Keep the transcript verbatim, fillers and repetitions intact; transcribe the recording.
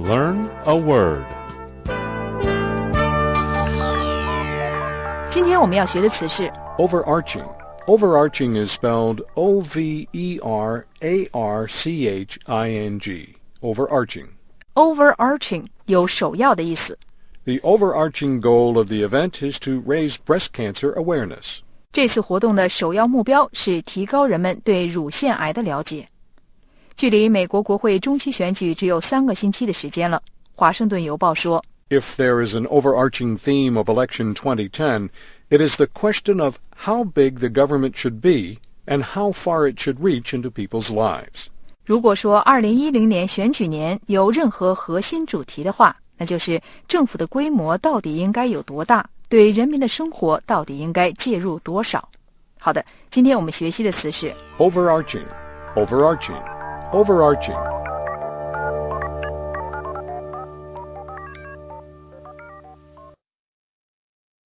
Learn a word. 今天我们要学的词是 Overarching. Overarching is spelled O V E R A R C H I N G. Overarching. overarching 有首要的意思。 The overarching goal of the event is to raise breast cancer awareness. 这次活动的首要目标是提高人们对乳腺癌的了解。距离美国国会中期选举只有三个星期的时间了。华盛顿邮报说 If there is an overarching theme of election twenty ten, it is the question of how big the government should be and how far it should reach into people's lives. 如果说二零一零年选举年有任何核心主题的话，那就是政府的规模到底应该有多大，对人民的生活到底应该介入多少。好的，今天我们学习的词是 Overarching, overarching, overarching.